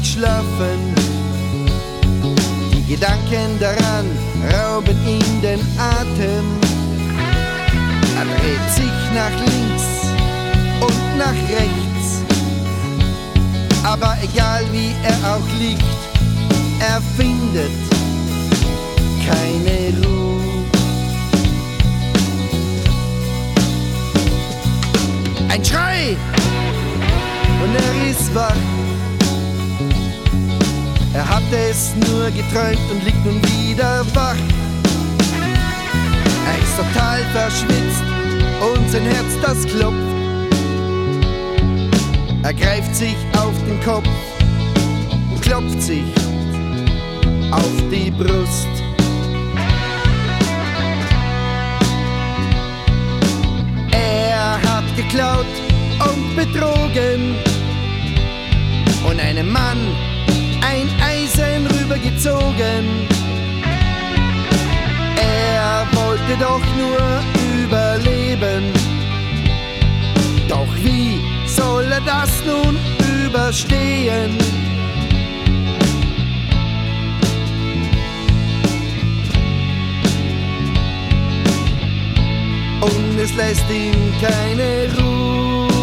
nicht schlafen. Die Gedanken daran rauben ihm den Atem. Er dreht sich nach links und nach rechts. Aber egal wie er auch liegt, er findet keine Ruhe. Ein Schrei und er ist wach. Er hatte es nur geträumt und liegt nun wieder wach. Er ist total verschwitzt und sein Herz, das klopft. Er greift sich auf den Kopf und klopft sich auf die Brust. Er hat geklaut und betrogen und einem Mann ein Eisen rübergezogen. Er wollte doch nur überleben. Doch wie soll er das nun überstehen? Und es lässt ihm keine Ruhe.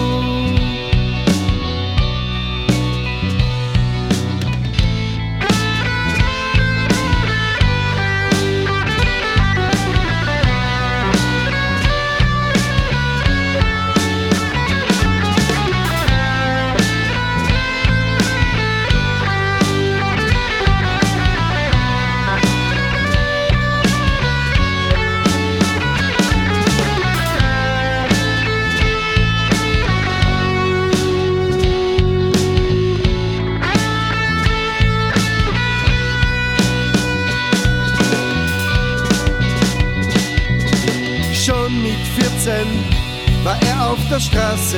Schon mit 14 war er auf der Straße.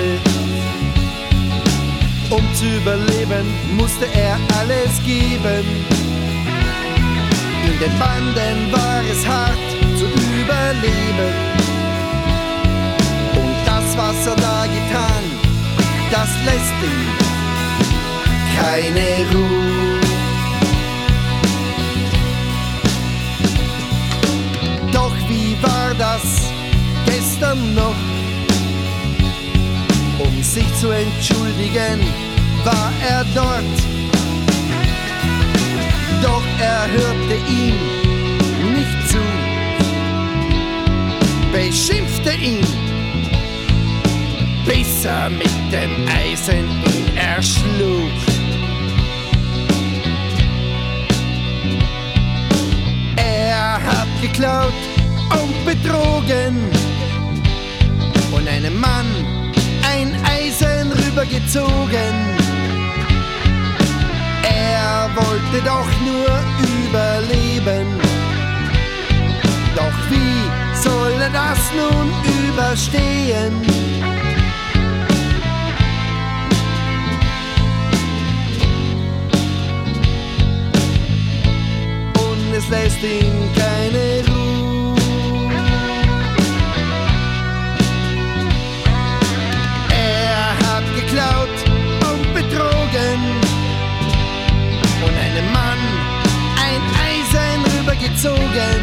Um zu überleben, musste er alles geben. In den Banden war es hart zu überleben. Und das, was er da getan, das lässt ihm keine Ruhe. Doch wie war das gestern noch? Um sich zu entschuldigen, war er dort. Doch er hörte ihm nicht zu, beschimpfte ihn, bis er mit dem Eisen ihn erschlug. Er hat geklaut und betrogen und einem Mann ein Eisen rübergezogen. Er wollte doch nur überleben. Doch wie soll er das nun überstehen? Und es lässt ihn keine Ruhe. Geklaut und betrogen und einem Mann ein Eisen rübergezogen.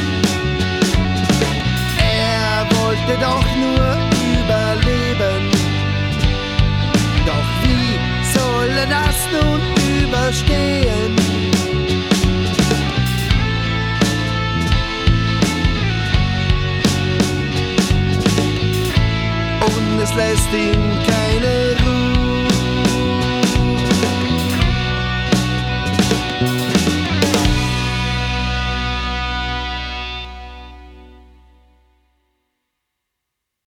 Er wollte doch nur überleben. Doch wie soll er das nun überstehen? Und es lässt ihn keine Ruhe.